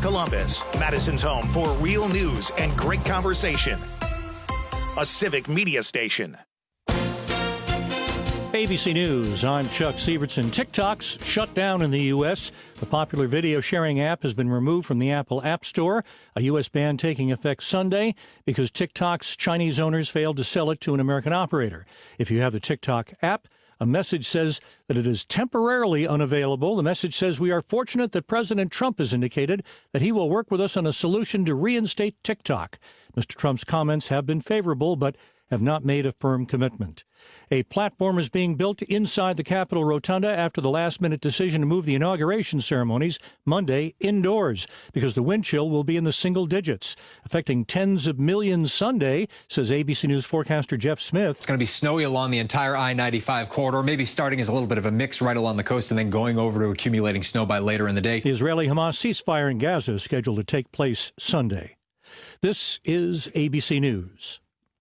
Columbus, Madison's home for real news and great conversation. A Civic Media station. ABC News, I'm Chuck Sievertson. TikTok's shut down in the U.S. The popular video sharing app has been removed from the Apple App Store, a U.S. ban taking effect Sunday because TikTok's Chinese owners failed to sell it to an American operator. If you have the TikTok app, a message says that it is temporarily unavailable. The message says we are fortunate that President Trump has indicated that he will work with us on a solution to reinstate TikTok. Mr. Trump's comments have been favorable, but have not made a firm commitment. A platform is being built inside the Capitol Rotunda after the last-minute decision to move the inauguration ceremonies Monday indoors because the wind chill will be in the single digits, affecting tens of millions Sunday, says ABC News forecaster Jeff Smith. It's going to be snowy along the entire I-95 corridor, maybe starting as a little bit of a mix right along the coast and then going over to accumulating snow by later in the day. The Israeli-Hamas ceasefire in Gaza is scheduled to take place Sunday. This is ABC News.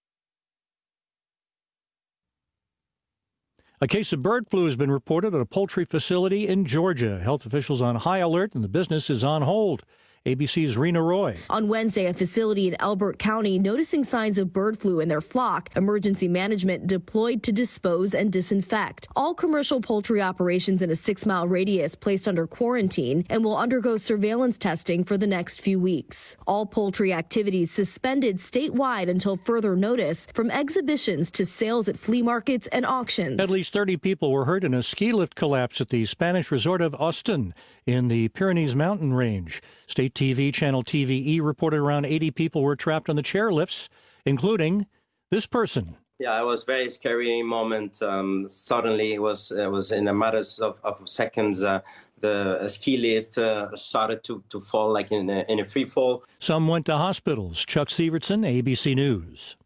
A case of bird flu has been reported at a poultry facility in Georgia. Health officials on high alert and the business is on hold. ABC's Rena Roy. On Wednesday, a facility in Elbert County noticing signs of bird flu in their flock. Emergency management deployed to dispose and disinfect. All commercial poultry operations in a 6-mile radius placed under quarantine and will undergo surveillance testing for the next few weeks. All poultry activities suspended statewide until further notice, from exhibitions to sales at flea markets and auctions. At least 30 people were hurt in a ski lift collapse at the Spanish resort of Austin in the Pyrenees mountain range. State TV channel TVE reported around 80 people were trapped on the chairlifts, including this person. Yeah, it was a very scary moment. Suddenly, it was in a matter of seconds. The ski lift started to fall like in a free fall. Some went to hospitals. Chuck Sievertson, ABC News.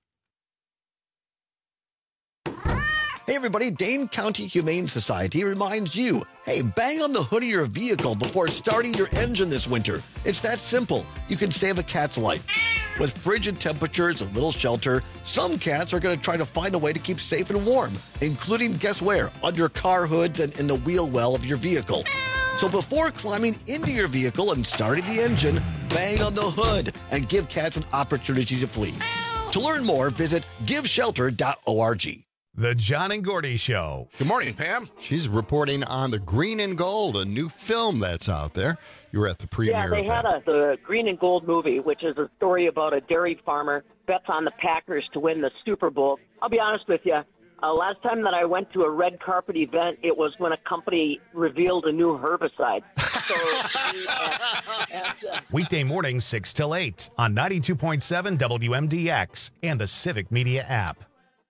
Hey everybody, Dane County Humane Society reminds you, hey, bang on the hood of your vehicle before starting your engine this winter. It's that simple. You can save a cat's life. With frigid temperatures and little shelter, some cats are going to try to find a way to keep safe and warm, including, guess where? Under car hoods and in the wheel well of your vehicle. So before climbing into your vehicle and starting the engine, bang on the hood and give cats an opportunity to flee. To learn more, visit giveshelter.org. The John and Gordy Show. Good morning, Pam. She's reporting on the Green and Gold, a new film that's out there. You were at the premiere. Yeah, they had the Green and Gold movie, which is a story about a dairy farmer bets on the Packers to win the Super Bowl. I'll be honest with you. Last time that I went to a red carpet event, it was when a company revealed a new herbicide. Weekday mornings 6 till 8 on 92.7 WMDX and the Civic Media app.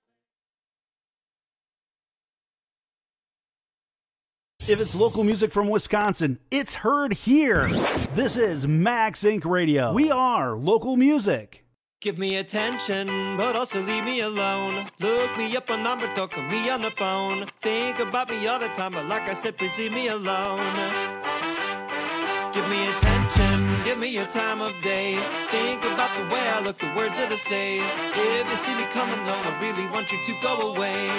If it's local music from Wisconsin, it's heard here. This is Max Inc. Radio. We are local music. Give me attention, but also leave me alone. Look me up on number, don't call me on the phone. Think about me all the time, but like I said, please leave me alone. Give me attention, give me your time of day. Think about the way I look, the words that I say. If you see me coming on, I really want you to go away.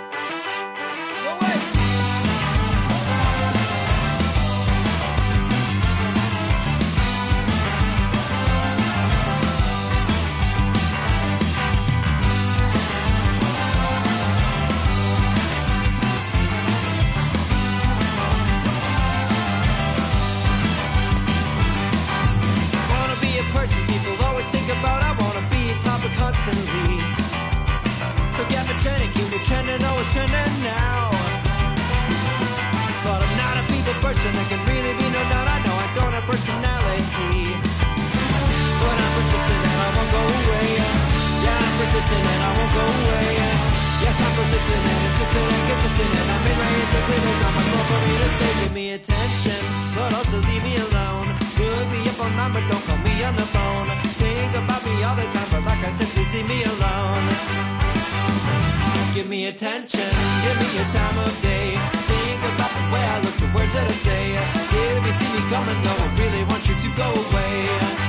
Constantly. So get me trending, keep me trending, always trending now. But I'm not a people person, there can really be no doubt. I know I don't have personality, but I'm persistent and I won't go away. Yeah, I'm persistent and I won't go away. Yes, I'm persistent and insistent and consistent, and I'm in my integrity. There's not much more for me to say. Give me attention, but also leave me alone. Put me up on number, don't call me on the phone. Think about me all the time, but like I said, please leave me alone. Give me attention, give me your time of day. Think about the way I look, the words that I say. If you see me coming, though, I really want you to go away.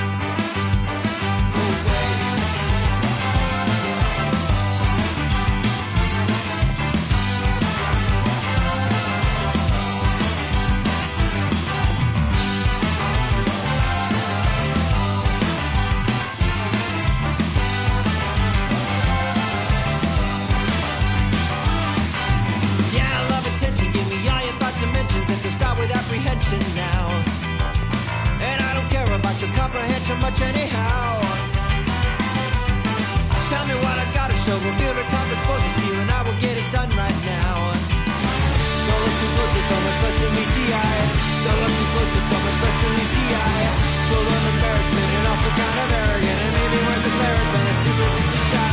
Go away. too much anyhow. Tell me what I gotta show. Reveal the top exposed to steal, and I will get it done right now. Don't look too close, it's so much less than ETI. Don't look too close, it's so much less than ETI. Full of embarrassment and also kind of arrogant, and maybe worth the embarrassment and stupid piece of shy.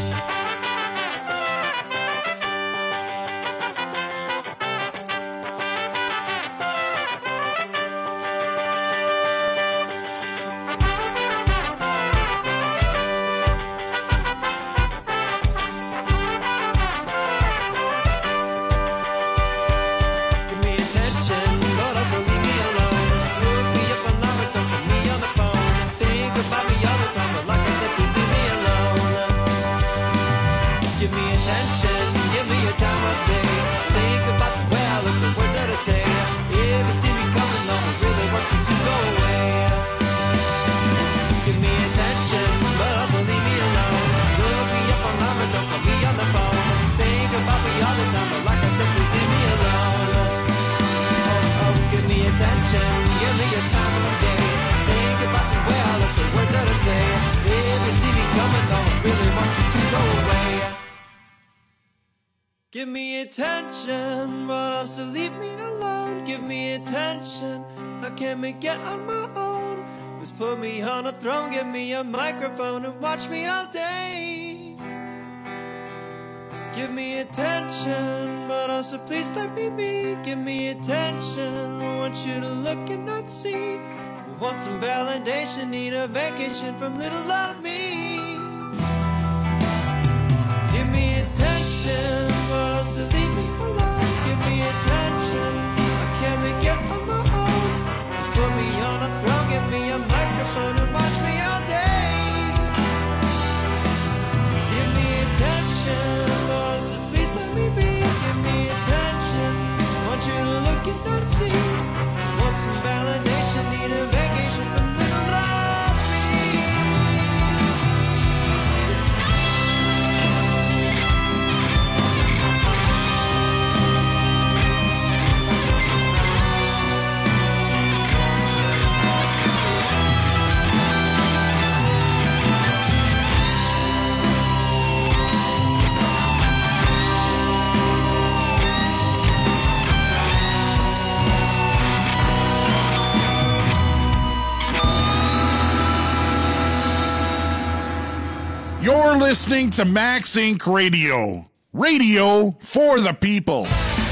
Give me attention, but also leave me alone. Give me attention, how can we get on my own? Just put me on a throne, give me a microphone and watch me all day. Give me attention, but also please let me be. Give me attention, I want you to look and not see. I want some validation, need a vacation from little old me. Give me attention, but also leave me alone. Give me attention, I can't make it on my own. Just put me on a throne, give me a microphone and watch me all day. Give me attention, but also please let me be. Give me attention, I want you to look and not see. I want some validation, need a vacation from little old me. You're listening to Max Inc. Radio. Radio for the people.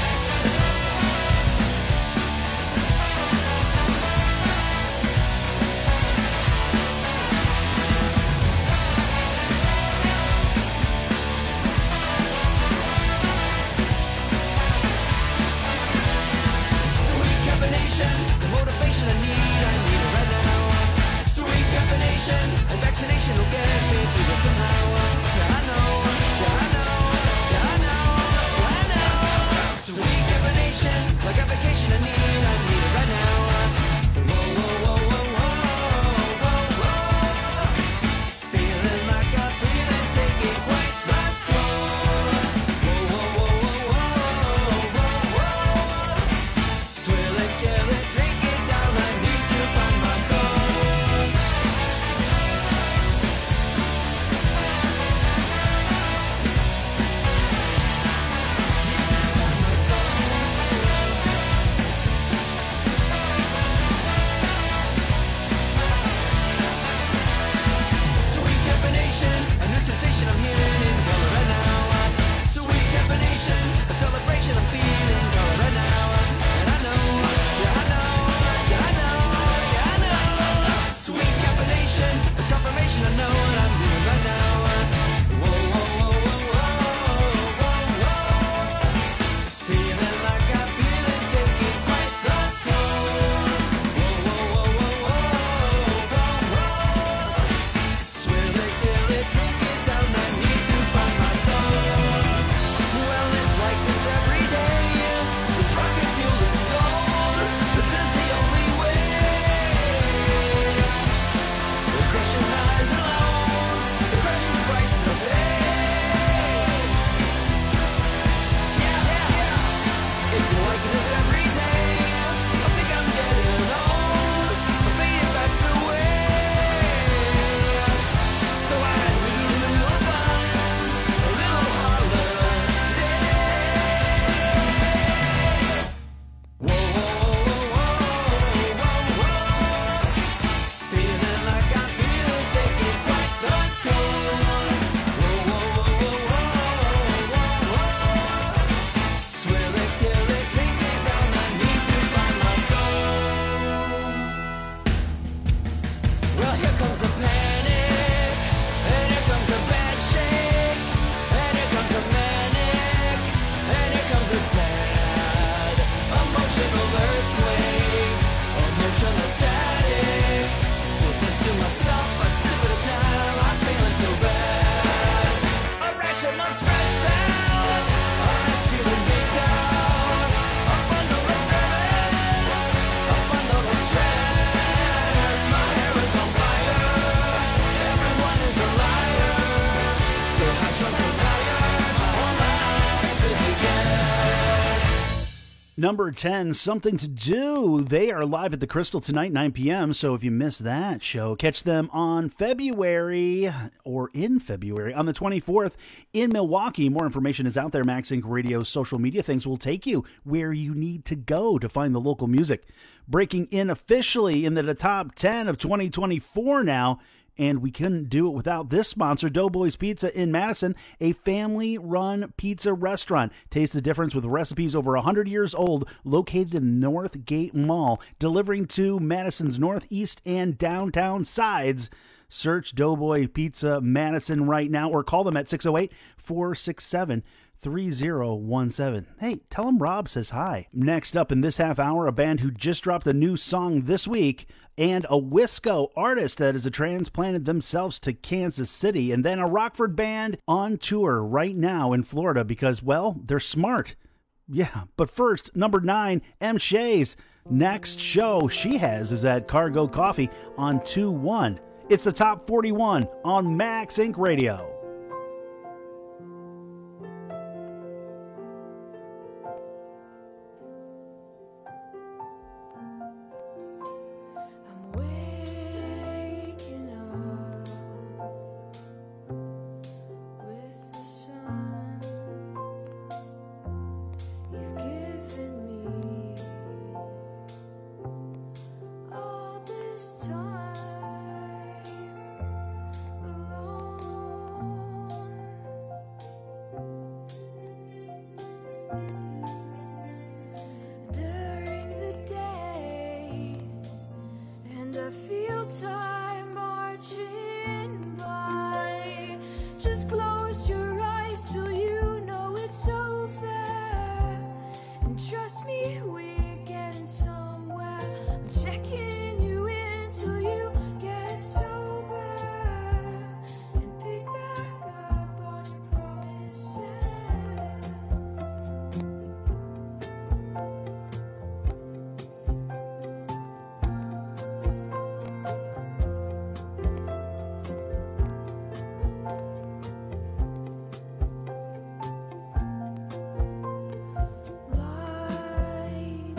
Sweet combination, the motivation I need it right now. Sweet combination, and vaccination will get me through this somehow. Yeah, I know, yeah, I know, yeah, I know, yeah, I know. Sweet combination, like a vacation I need it right now. Whoa, whoa, whoa, whoa, whoa, whoa, whoa. Feeling like I'm breathing, taking quite my toll. Whoa, whoa, whoa, whoa, whoa, whoa. Swill it, kill it, drink it down. I need to find my soul. Well, here comes a panic, and here comes a bad shakes, and here comes a manic, and here comes a sad emotional earthquake, emotional static. Put this to myself, a sip at a time. I'm feeling so bad. Irrational stress out. I'm feeling big down. Up under the nervous, up under the stress. My hair is on fire. Everyone is a liar. So hush, I'm so tired. My whole life is a guess. Number 10, Something to Do. They are live at the Crystal tonight, 9 p.m. So if you missed that show, catch them on February on the 24th in Milwaukee. More information is out there. Max Inc. Radio social media things will take you where you need to go to find the local music. Breaking in officially into the top 10 of 2024 now. And we couldn't do it without this sponsor, Doughboys Pizza in Madison, a family-run pizza restaurant. Taste the difference with recipes over 100 years old, located in North Gate Mall, delivering to Madison's northeast and downtown sides. Search Doughboy Pizza Madison right now or call them at 608-467-3017. Hey, tell them Rob says hi. Next up in this half hour, a band who just dropped a new song this week, and a Wisco artist that has transplanted themselves to Kansas City, and then a Rockford band on tour right now in Florida because, well, they're smart. Yeah, but first, number 9, M. Shays. Next show she has is at Cargo Coffee on 2-1. It's the Top 41 on Max Inc. Radio. Time marching by. Just close your eyes till you know it's over. And trust me, we're getting somewhere. I'm checking you in till you get sober. And pick back up on your promises. Light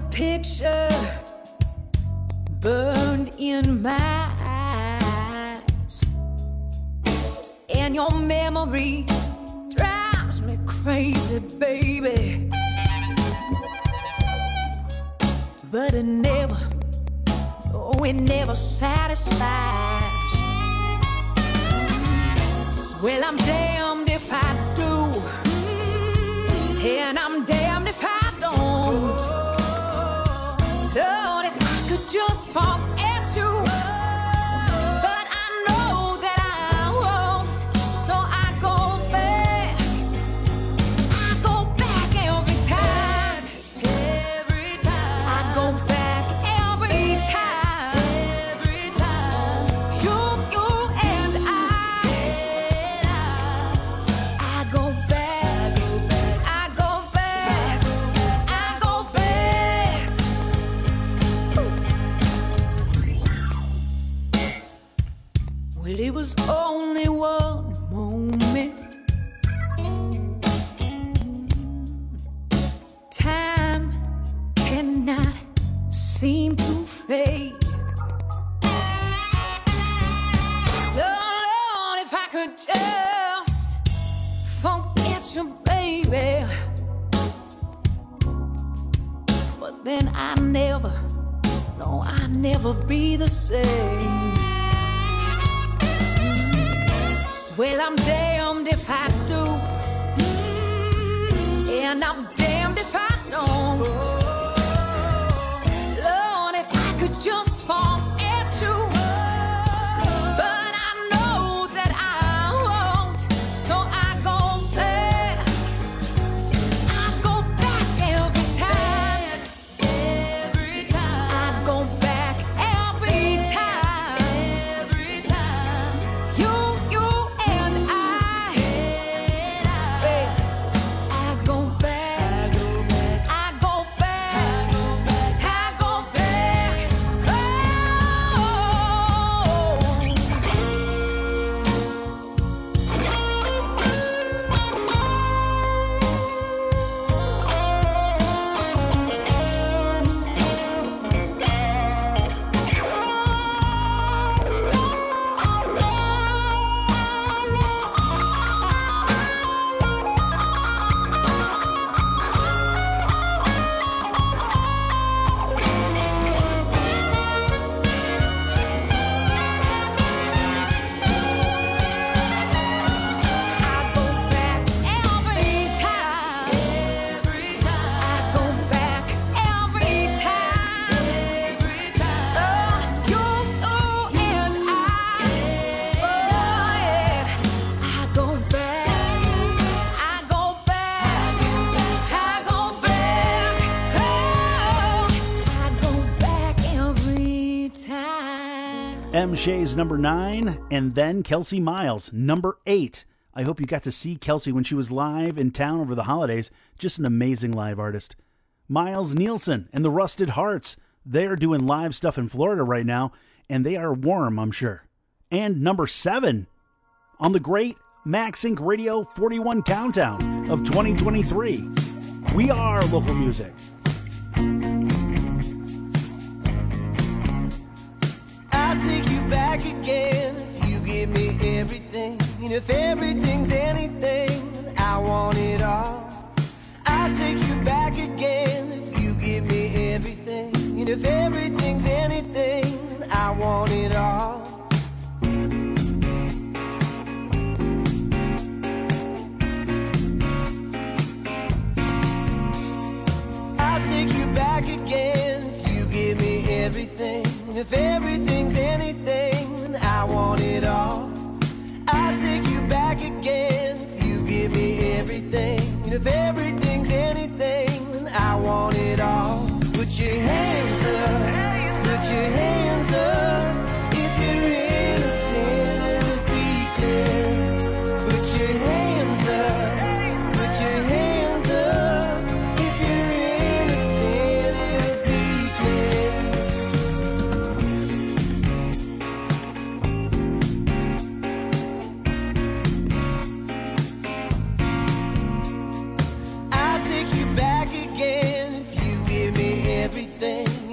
picture burned in my eyes, and your memory drives me crazy, baby. But it never satisfies. Well, I'm damned if I do, and I'm damned if I don't. Lord, if I could just forget you, but I know that I won't. So I go back every time. I go back every time. You and I go back. Well, it was only one moment. Time cannot seem to fade. Lord, if I could just forget you, baby. But then I never be the same. Well, I'm damned if I do, and I'm damned if I don't. Lord, if I could just forget you, but I know that I won't. So I go back every time. I go back every time. You and I go back. I go back. M. Shay's number 9, and then Kelsey Miles, number 8. I hope you got to see Kelsey when she was live in town over the holidays. Just an amazing live artist. Miles Nielsen and the Rusted Hearts. They're doing live stuff in Florida right now, and they are warm, I'm sure. And number 7 on the great Max Inc. Radio 41 Countdown of 2023. We are local music. I'll take you back again if you give me everything. And if everything's anything, I want it all. I'll take you back again if you give me everything. And if everything's anything, I want it all. I'll take you back again if you give me everything. And if everything's anything, I want it all. I'll take you back again if you give me everything. And if everything's anything, I want it all. Put your hands up, put your hands up. If you're innocent, it'll be clear. Put your hands up, put your hands up. If you're innocent, it'll be clear.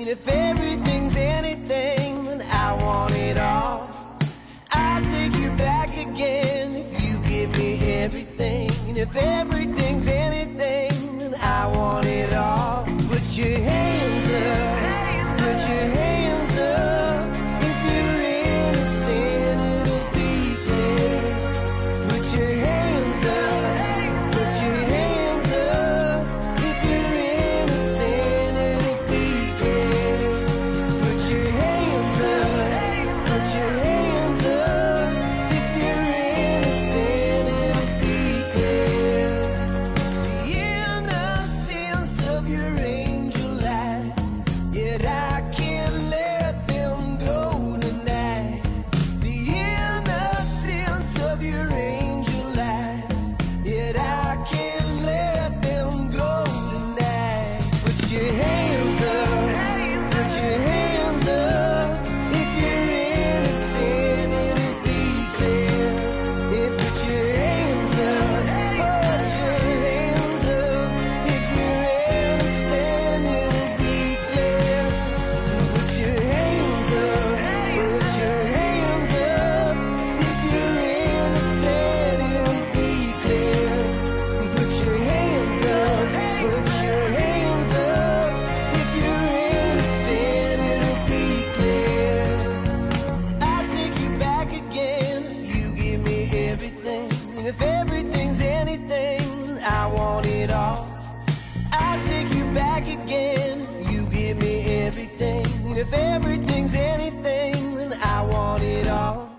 if everything's anything, then I want it all. I'll take you back again if you give me everything. And if everything's anything, then I want it all. Put your hands up, put your hands up. If you're innocent, it'll be clear. Put your hands up, put your hands up. If you're innocent, it'll be clear. Put your hands up, put your hands up. If you're innocent, it'll be clear. The innocence of your angel eyes, yet I can't let them go tonight. The innocence of your angel eyes, yet I can't let them go tonight. Put your hands up, put your hands up. If you're innocent, it'll be clear. Yeah, put your hands up, put your hands up. If you're innocent, it'll be clear. Put your hands up, put your hands up. If you're innocent, it'll be clear. Put your hands up, put your hands up. If you're innocent, it'll be clear. I'll take you back again. You give me everything. And if everything's anything, I want it all. I'll take you back again. You give me everything. And if everything's anything, then I want it all.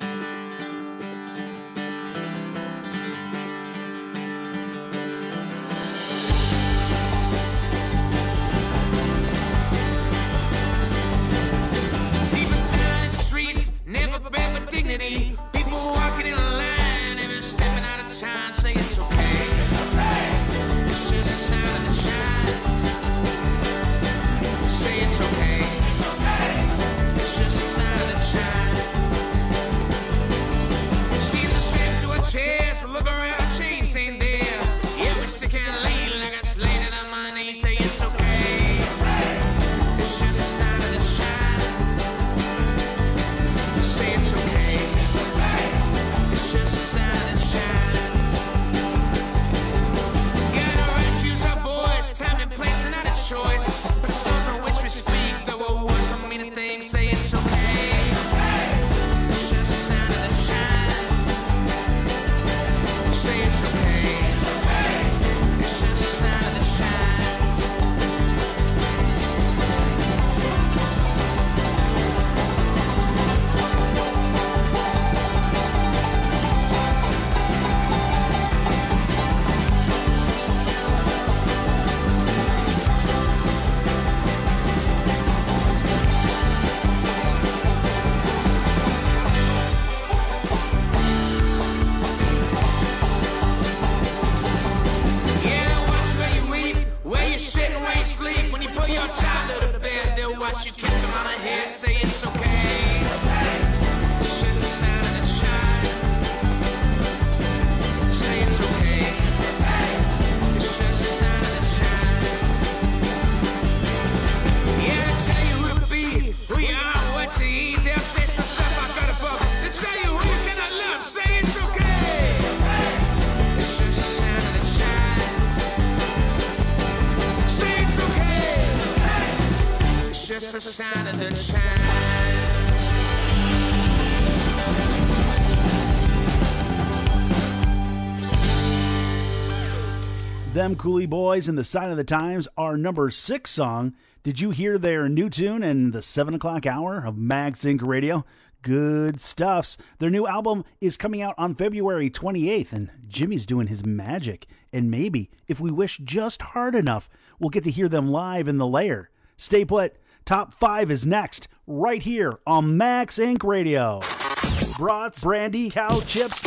People stand in the streets, never been with dignity. People walking in a line, never stepping out of time, say it's okay. It's just a sign of the times. Say it's okay. It's just a sign of the times. Seems to slip through a chair, so look around, chains ain't there. Yeah, we stick and lean like a slate on my knee, say it's okay. It's just a sign of the times. Say it's okay. It's just a sign of the times. Got a right to use our voice, time and place, and not a choice. But the stores on which we speak, though our words don't mean a thing, say it's okay. It's just a sign of the times. Say it's okay. It's just a sign of the times. Yeah, watch where you eat, where you sit and where you sleep. When you put your child to bed, they'll watch you kiss them on the head, say it's okay. It's just a sign of the child. Say it's okay. It's just a sign of the child. Yeah, they'll tell you who to be, who you are, what to eat. They'll say some stuff I got above. They'll tell you who you cannot love, say it's okay. It's just a sign of the child. Say it's okay. It's just a sign of the child. Them Cooley Boys and the Sign of the Times, our number 6 song. Did you hear their new tune in the 7 o'clock hour of Mag Sync Radio? Good stuffs. Their new album is coming out on February 28th, and Jimmy's doing his magic. And maybe, if we wish just hard enough, we'll get to hear them live in the Lair. Stay put. Top 5 is next, right here on Mag Sync Radio. Brats, brandy, cow chips,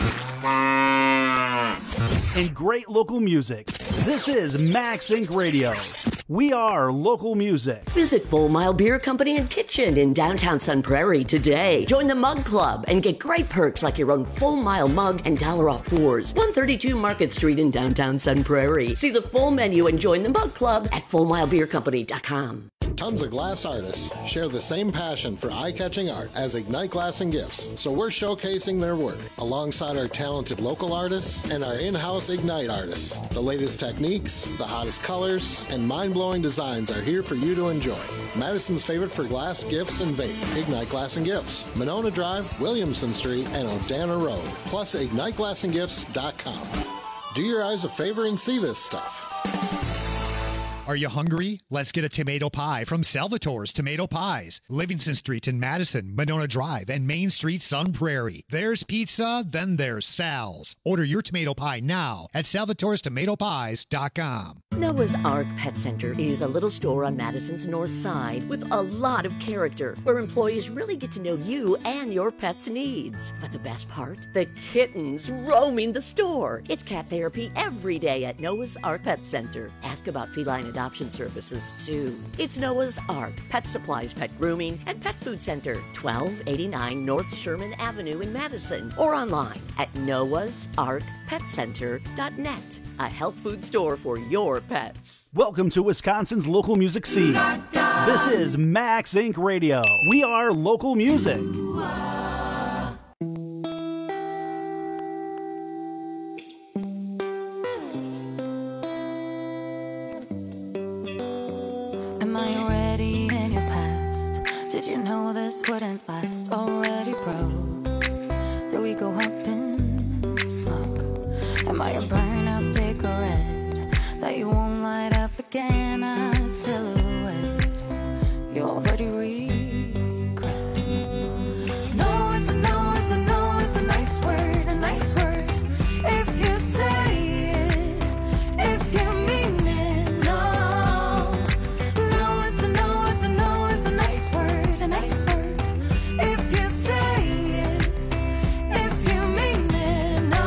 and great local music. This is Mag Sync Radio. We are local music. Visit Full Mile Beer Company and Kitchen in downtown Sun Prairie today. Join the Mug Club and get great perks like your own Full Mile mug and $1 off pours. 132 Market Street in downtown Sun Prairie. See the full menu and join the Mug Club at FullMileBeerCompany.com. Tons of glass artists share the same passion for eye-catching art as Ignite Glass and Gifts, so we're showcasing their work alongside our talented local artists and our in-house Ignite artists. The latest techniques, the hottest colors, and mind-blowing designs are here for you to enjoy. Madison's favorite for glass, gifts, and vape, Ignite Glass and Gifts. Monona Drive, Williamson Street, and O'Dana Road. Plus, IgniteGlassandGifts.com. Do your eyes a favor and see this stuff. Are you hungry? Let's get a tomato pie from Salvatore's Tomato Pies. Livingston Street in Madison, Monona Drive, and Main Street, Sun Prairie. There's pizza, then there's Sal's. Order your tomato pie now at salvatorestomatopies.com. Noah's Ark Pet Center is a little store on Madison's north side with a lot of character where employees really get to know you and your pet's needs. But the best part? The kittens roaming the store. It's cat therapy every day at Noah's Ark Pet Center. Ask about feline adoption services, too. It's Noah's Ark, pet supplies, pet grooming, and pet food center, 1289 North Sherman Avenue in Madison, or online at noahsarkpetcenter.net. A health food store for your pets. Welcome to Wisconsin's local music scene. This is Max Inc. Radio. We are local music. Am I already in your past? Did you know this wouldn't last? Already broke? Do we go up in smoke? Am I a burnout cigarette that you won't light up again? A silhouette you already regret. No is a no, is a no, is a nice word, a nice word. If you say it, if you mean it, no. No is a no, is a no, is a nice word, a nice word. If you say it, if you mean it, no.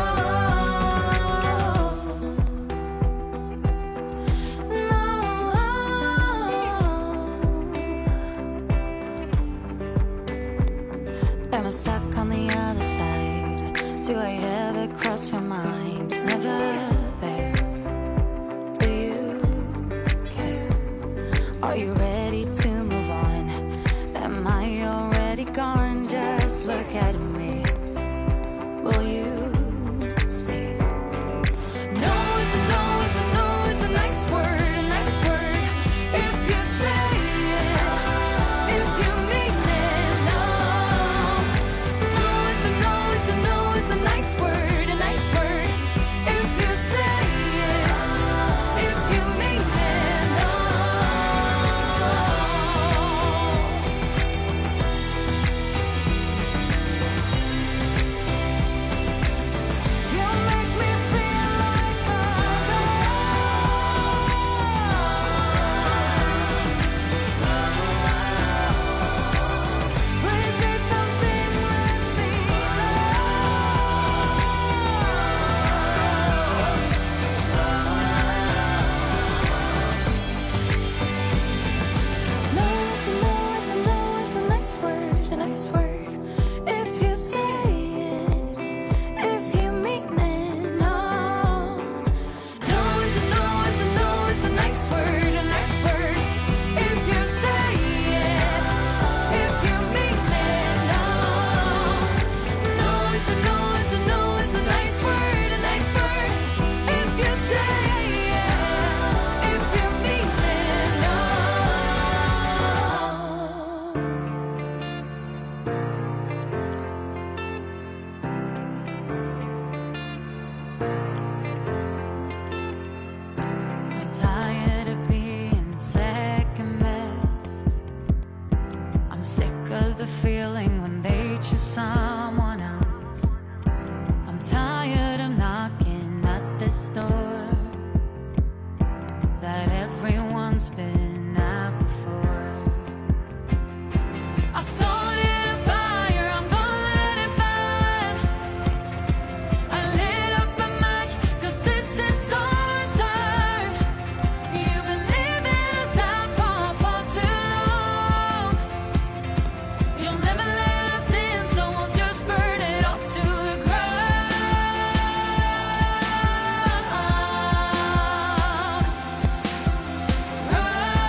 Am I stuck on the other side? Do I ever cross your mind? Never there. Do you care? Are you ready to move on? Am I already gone? Just look at me. Will you see? No is a no, is a no, is a nice word, a nice word. If you say it, if you mean it, no. No is a no, is a no, is a nice word, a nice word. If you say it, if you mean it, no. You make me feel like please say something with me, no is a no, is a no, is a nice word, a nice word. If you say it, if you mean it, no. No is a no, is a no, is a nice word, a nice word. If you say it, if you mean it, no. No is a no, is a no, is a nice word, a nice word. If you say it, if you mean it, no. I'm tired of being second best. I'm sick of the feeling when they choose someone else. I'm tired of knocking at this door that everyone's been at before. I started a fire, I'm gonna let it burn. I lit up a match, 'cause this is our turn. You've been leaving us out for too long. You'll never let us in, so we'll just burn it all to the ground.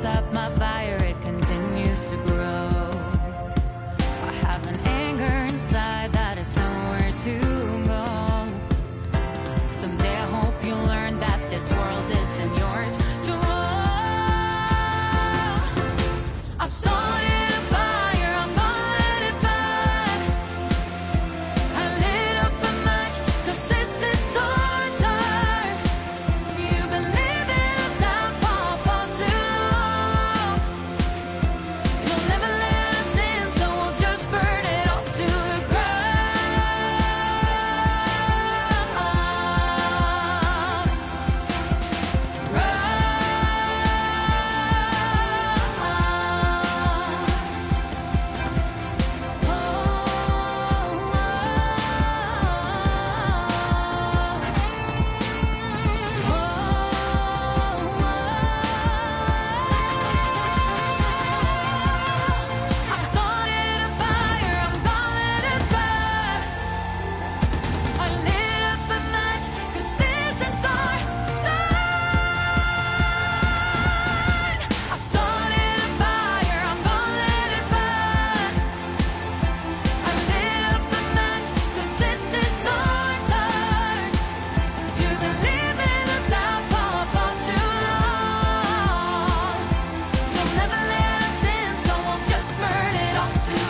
up my fire, it continues to grow. I have an anger inside that is nowhere to go. Someday I hope you'll learn that this world isn't yours to own. I started a fire, I'm gonna let it burn. I lit up a match, 'cause this is our turn. You've been living us out for too long. You'll never let us in, so we'll just burn it all to the I started a fire, I'm gonna let it burn. I lit up a match, 'cause this is our turn. I started a fire, I'm gonna let it burn. I lit up a match, 'cause this is our turn. You've been leaving us out for too long. You'll never let us in, so we'll just burn it all to the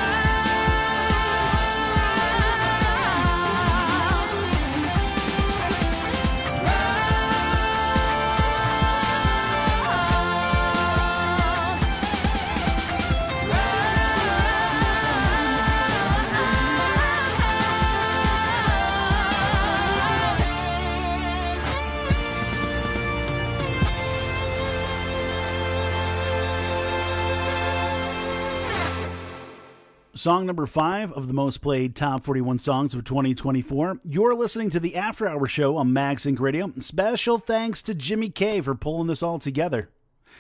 Song number 5 of the most played Top 41 songs of 2024. You're listening to the After Hour Show on Mag Sync Radio. Special thanks to Jimmy K for pulling this all together.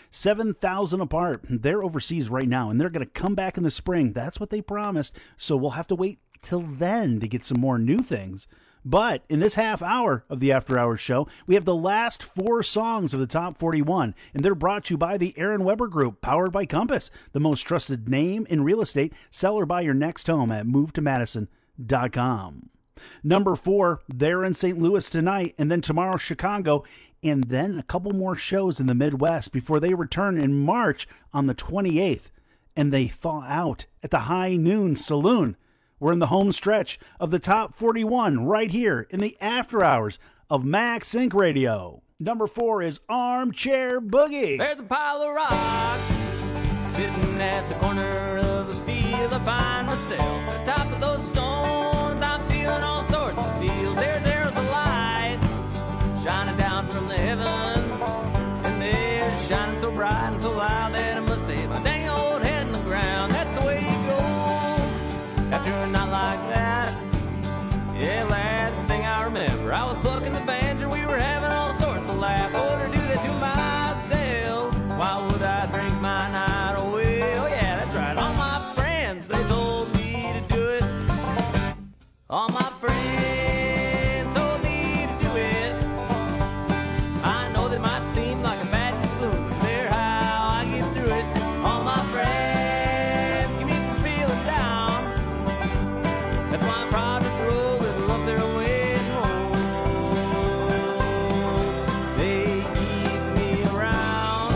7,000 apart. They're overseas right now, and they're going to come back in the spring. That's what they promised, so we'll have to wait till then to get some more new things. But in this half hour of the After Hours Show, we have the last 4 songs of the Top 41, and they're brought to you by the Aaron Weber Group, powered by Compass, the most trusted name in real estate. Sell or buy your next home at movetomadison.com. Number 4, they're in St. Louis tonight, and then tomorrow Chicago, and then a couple more shows in the Midwest before they return in March on the 28th, and they thaw out at the High Noon Saloon. We're in the home stretch of the Top 41 right here in the After Hours of Mag Sync Radio. Number 4 is Armchair Boogie. There's a pile of rocks sitting at the corner of a field. I find myself at the top of those stones. I'm feeling all sorts of feels. There's arrows of light shining down from the heavens, and they're shining so bright and so loud that I must say my dang old head in the ground. That's the way it goes after a night like that. Yeah, last thing I remember, I was plucking the banjo. We were having all sorts of laughs. Oh, to do that to myself, why would I drink my night away? Oh yeah, that's right, all my friends, they told me to do it. All my friends told me to do it. I know that might seem like a bad influence, but they're how I get through it. All my friends keep me from feeling down. That's why I'm proud to throw a little of their weight home. They keep me around.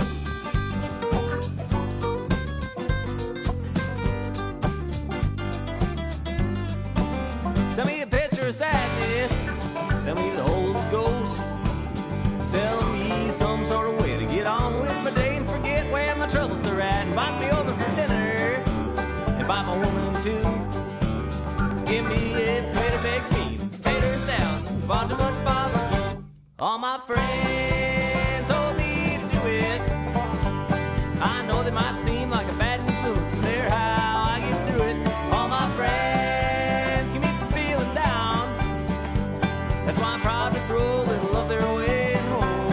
Send me a picture of sadness. Send me the Holy Ghost. Sell me some sort of way to get on with my day and forget where my troubles are at. Invite me over for dinner. Invite my woman too. Give me a plate of baked beans, tater salad, and far too much barbecue. All my friends told me to do it. I know they might seem like a bad influence, but they're how I get through it. All my friends keep me from feeling down. That's why I'm proud to throw a little of their weight home.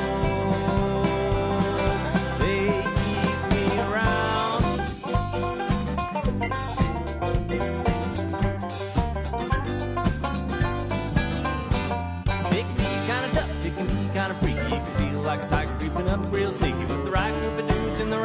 They keep me around. It can be kind of tough, it can be kind of freaky. It can feel like a tiger creeping up real sneaky with the right group of dudes in the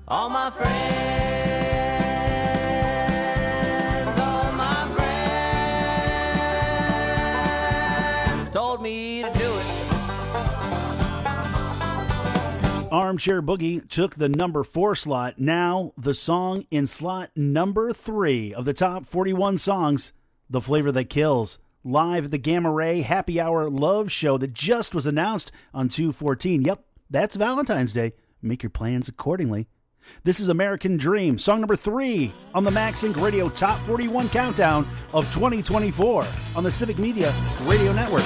All my friends, told me to do it. Armchair Boogie took the number 4 slot. Now the song in slot number 3 of the top 41 songs, The Flavor That Kills, live at the Gamma Ray Happy Hour Love Show that just was announced on 2/14. Yep, that's Valentine's Day. Make your plans accordingly. This is American Dream, song number 3 on the Max Inc. Radio Top 41 Countdown of 2024 on the Civic Media Radio Network.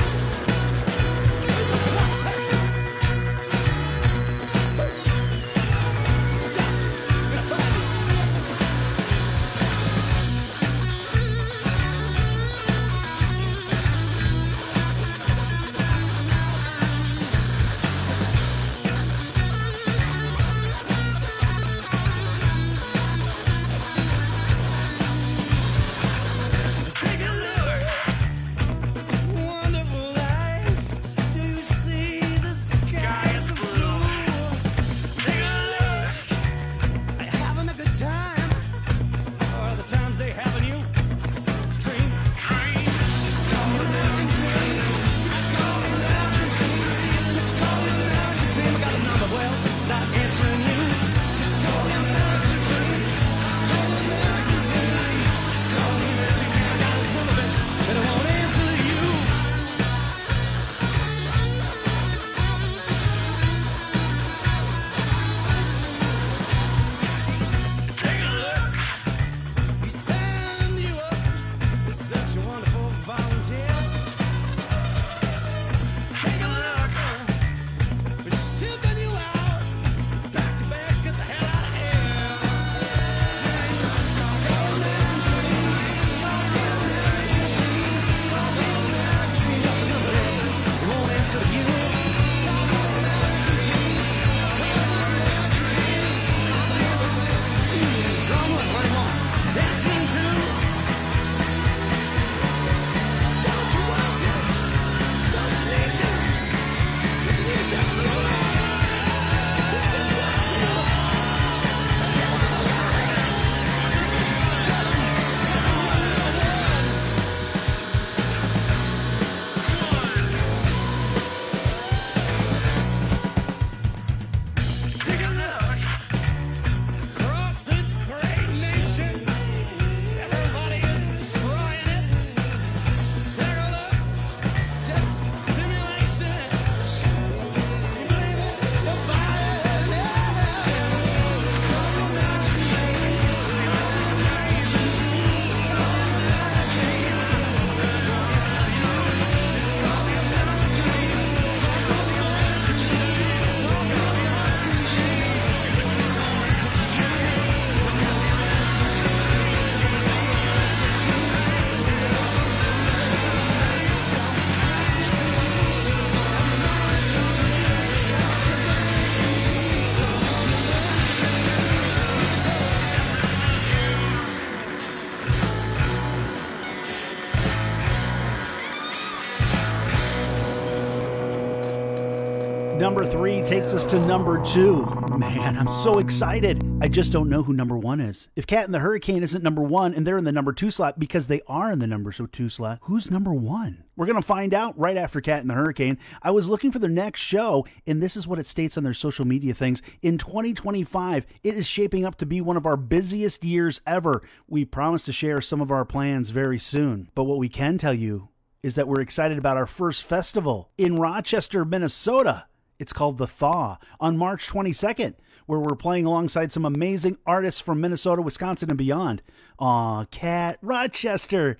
Number 3 takes us to number 2. Man, I'm so excited. I just don't know who number 1 is. If Cat and the Hurricane isn't number 1 and they're in the number 2 slot because they are in the number 2 slot, who's number 1? We're going to find out right after Cat and the Hurricane. I was looking for their next show, and this is what it states on their social media things. In 2025, it is shaping up to be one of our busiest years ever. We promise to share some of our plans very soon. But what we can tell you is that we're excited about our first festival in Rochester, Minnesota. It's called The Thaw on March 22nd, where we're playing alongside some amazing artists from Minnesota, Wisconsin, and beyond. Aw, Cat, Rochester,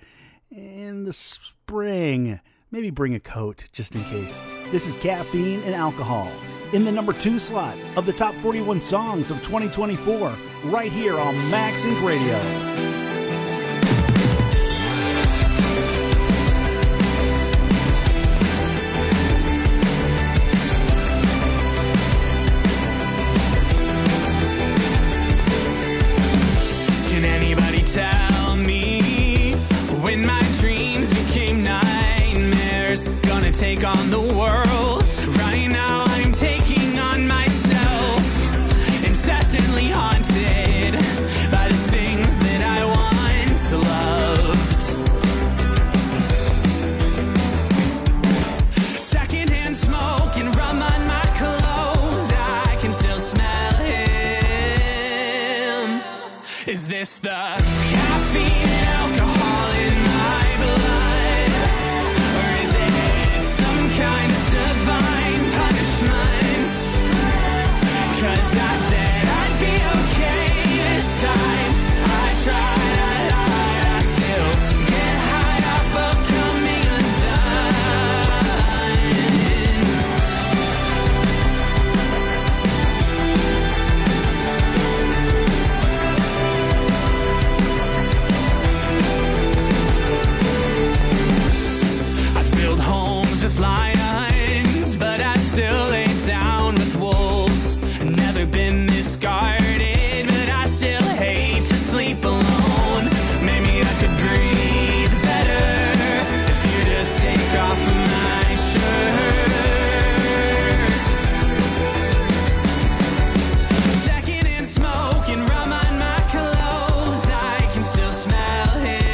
in the spring. Maybe bring a coat, just in case. This is Caffeine and Alcohol in the number 2 slot of the top 41 songs of 2024, right here on Max Inc. Radio. Tell me when my dreams became nightmares, gonna take on the world. Right now I'm taking on myself, incessant constantly haunted by the things that I once loved. Secondhand smoke and rum on my clothes, I can still smell him. Is this the caffeine and alcohol in my blood? Or is it some kind of divine punishment? 'Cause I said I'd be okay this time. I tried, I lied, I still get high off of coming undone. I've built homes with lions, but I still lay down with wolves. Never been this guarded, but I still hate to sleep alone. Maybe I could breathe better if you just take off my shirt. Secondhand smoke and rum on my clothes, I can still smell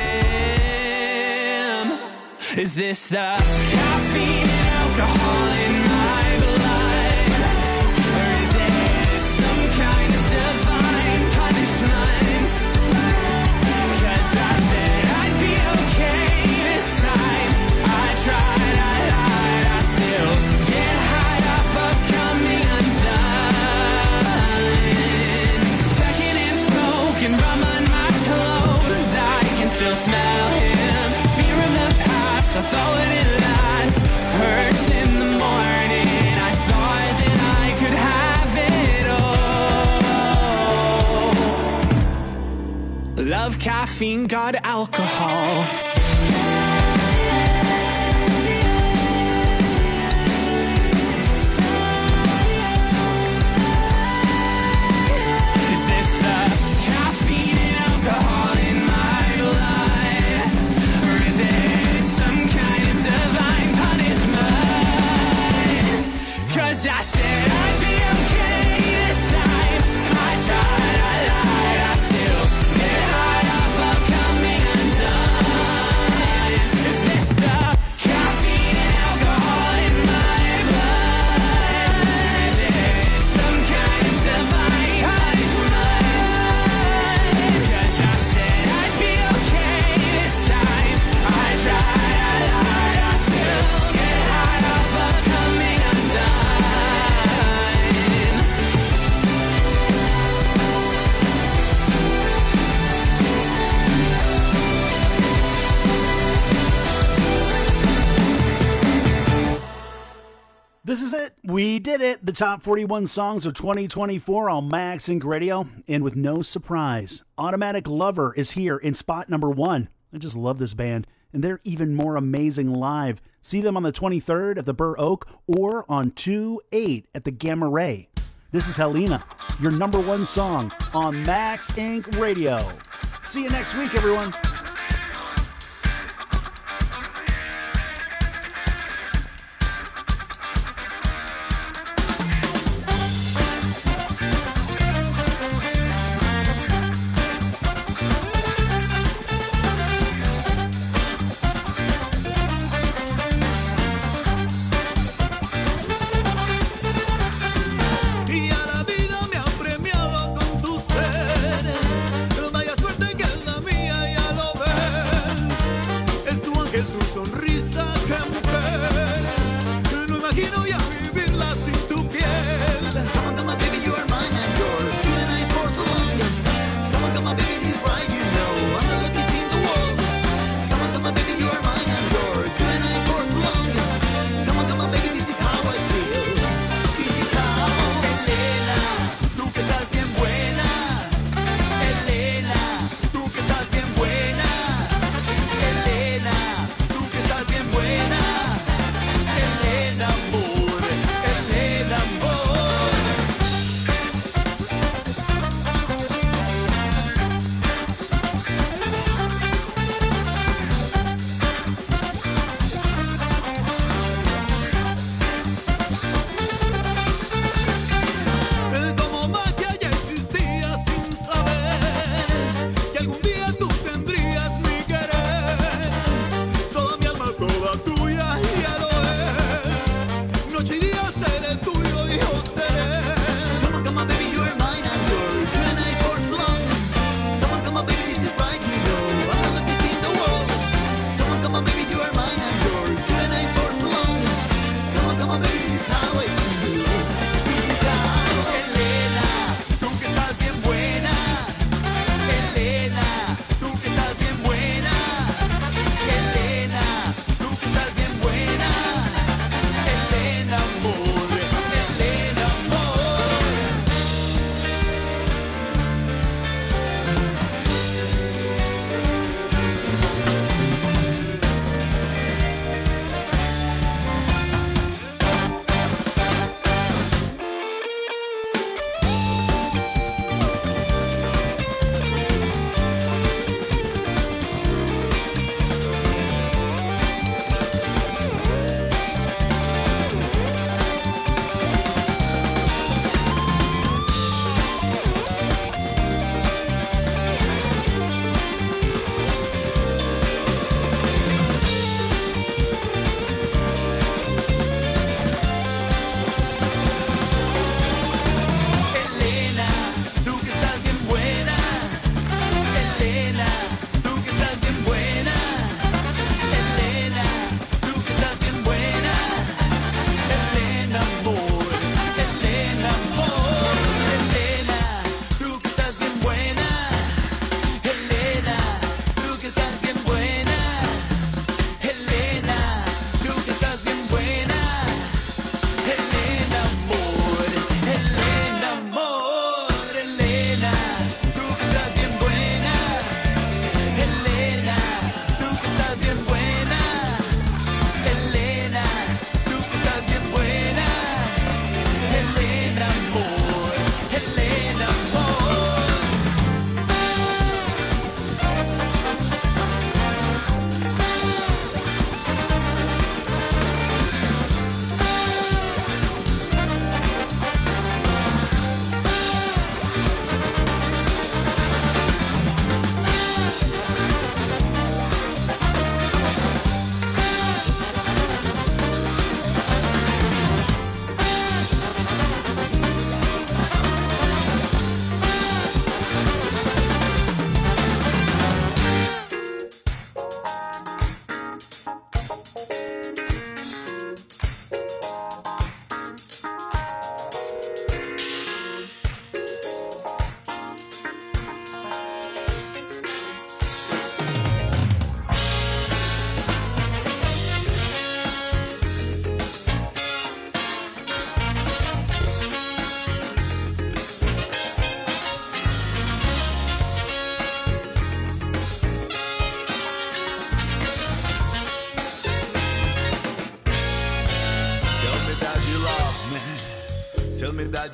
him. Is this the caffeine and alcohol in my blood? Or is it some kind of divine punishment? 'Cause I said I'd be okay this time. I tried, I lied, I still get high off of coming undone. Secondhand smoke and rum on my clothes, I can still smell him. Fear of the past, I thought would it last. Hurts in the morning, I thought that I could have it all. Love, caffeine, God, alcohol. Is this the caffeine and alcohol in my blood? Or is it some kind of divine punishment? 'Cause I said I'd be okay this time. I tried, I lied, I still get high off of coming undone. Is this the caffeine and alcohol in my blood? Is it some kind of divine punishment? 'Cause I said I'd be okay this time. I tried, I lied, I still get high off of coming undone. This is it. We did it. The top 41 songs of 2024 on Max Inc. Radio. And with no surprise, Automatic Lover is here in spot number 1. I just love this band. And they're even more amazing live. See them on the 23rd at the Burr Oak or on 2/8 at the Gamma Ray. This is Helena, your number 1 song on Max Inc. Radio. See you next week, everyone. Y a la vida me ha premiado con tu ser. Vaya suerte que es la mía, ya lo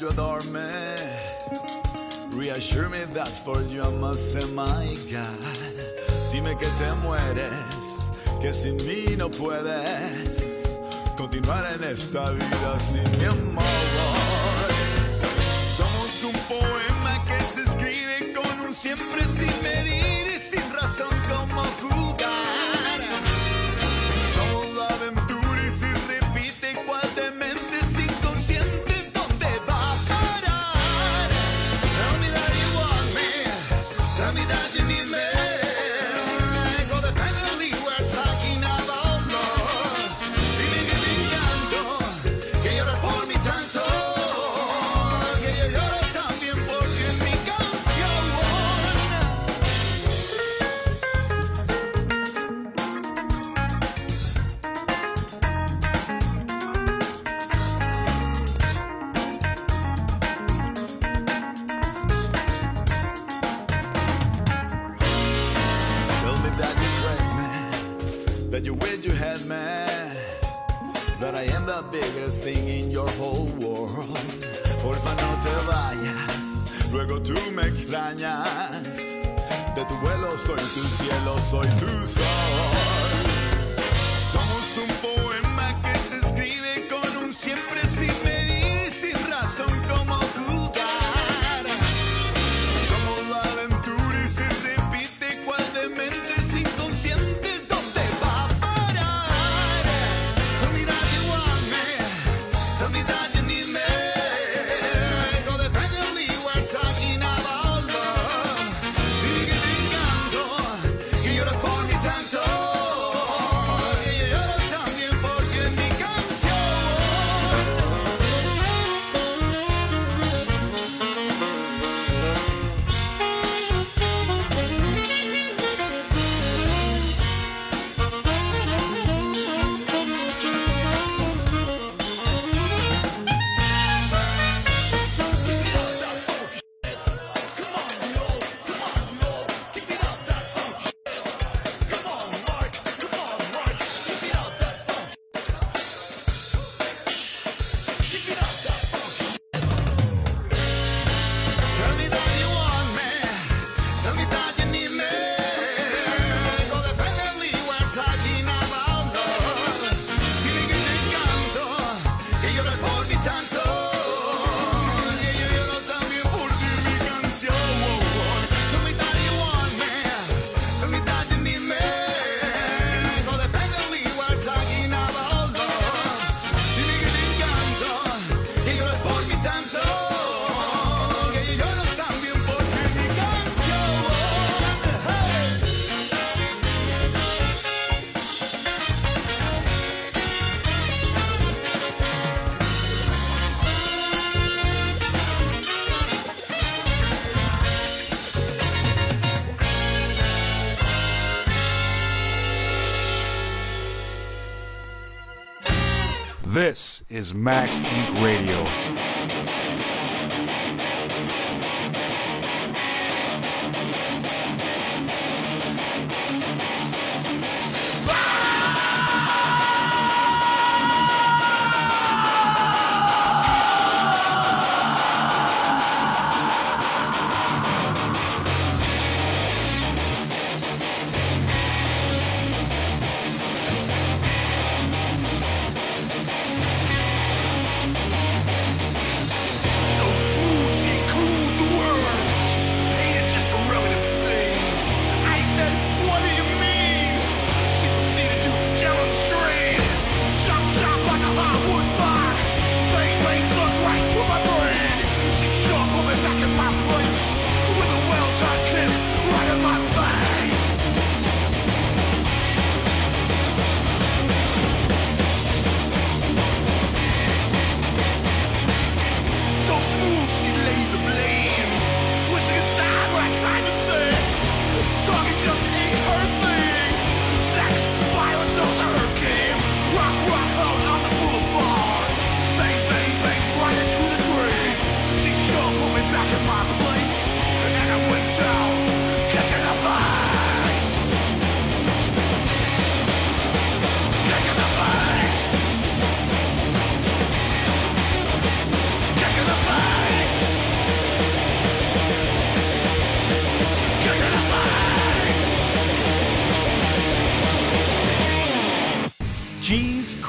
negro dorme. Reassure me that for you I must say my God. Dime que te mueres, que sin mí no puedes continuar en esta vida sin mi amor. Somos un poema que se escribe con un siempre sin medir y sin razón como jugar. Somos la aventura y si repite cual dementes inconscientes, ¿dónde va a parar? Tell me that you want me, tell me that you need me. Codependently we're talking about love. Dime que te encanto, que lloras por mí tanto, que yo lloro también porque en mi canción. Tell me that you crave me, that you wish you had me, that I am the biggest thing in your whole world. Porfa no te vayas, luego tú me extrañas. De tu vuelo soy tu cielo, soy tu sol. Somos un poema que se escribe con un siempre sin medir, sin razón como jugar. Somos la aventura y se repite cual dementes inconscientes, ¿dónde va a parar? Tell me that you want me, tell me that you need me. Codependently we're talking about love. Dime que te encanto, que lloras por mí tanto, que yo lloro también porque en mi canción. Tell me that you want me, tell me that you need me. Codependently we're talking about love. Dime que te encanto, que lloras por mí tanto, que yo lloro también por ti en mi canción. Tell me that you want me, tell me that you need me. Codependently we're talking about love. Dime que te encanto, que lloras por mí tanto, que yo lloro también porque en mi canción. This is Max Inc. Radio.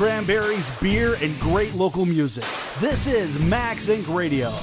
cranberries, beer, and great local music. This is Max Inc. Radio.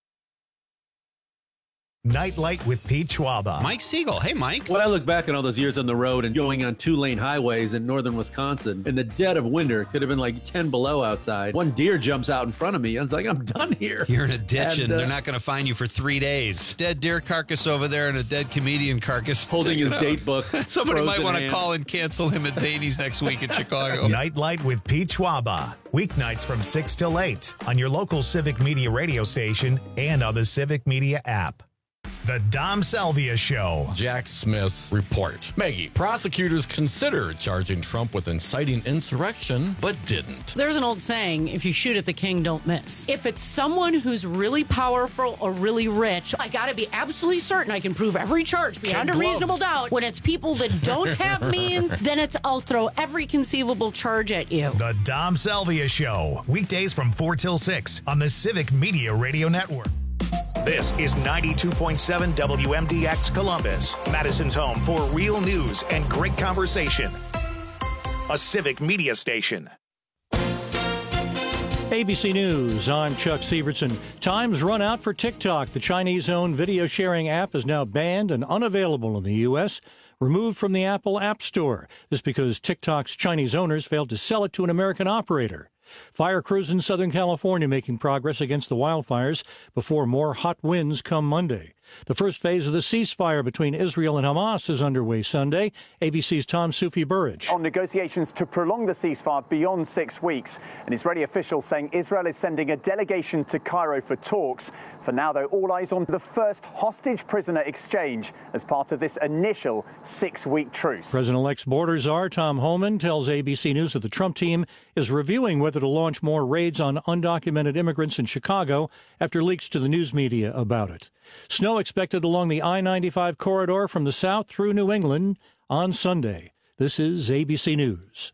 Nightlight with Pete Schwaba. Mike Siegel. Hey, Mike. When I look back on all those years on the road and going on 2-lane highways in northern Wisconsin, in the dead of winter, it could have been like 10 below outside. One deer jumps out in front of me. I was like, I'm done here. You're in a ditch and they're not going to find you for 3 days. Dead deer carcass over there and a dead comedian carcass. Holding his date book. Somebody might want to call and cancel him at Zany's next week in Chicago. Nightlight with Pete Schwaba. Weeknights from 6 till 8 on your local Civic Media radio station and on the Civic Media app. The Dom Salvia Show. Jack Smith's report. Maggie, prosecutors considered charging Trump with inciting insurrection, but didn't. There's an old saying, if you shoot at the king, don't miss. If it's someone who's really powerful or really rich, I gotta be absolutely certain I can prove every charge beyond a reasonable doubt. When it's people that don't have means, then it's I'll throw every conceivable charge at you. The Dom Salvia Show. Weekdays from 4 till 6 on the Civic Media Radio Network. This is 92.7 WMDX Columbus, Madison's home for real news and great conversation. A Civic Media station. ABC News, I'm Chuck Severson. Time's run out for TikTok. The Chinese-owned video sharing app is now banned and unavailable in the U.S., removed from the Apple App Store. This because TikTok's Chinese owners failed to sell it to an American operator. Fire crews in Southern California making progress against the wildfires before more hot winds come Monday. The first phase of the ceasefire between Israel and Hamas is underway Sunday. ABC's Tom Sufi-Burridge. On negotiations to prolong the ceasefire beyond 6 weeks, an Israeli official saying Israel is sending a delegation to Cairo for talks. For now, though, all eyes on the first hostage prisoner exchange as part of this initial 6-week truce. President-elect's border czar Tom Homan tells ABC News that the Trump team is reviewing whether to launch more raids on undocumented immigrants in Chicago after leaks to the news media about it. Snow expected along the I-95 corridor from the south through New England on Sunday. This is ABC News.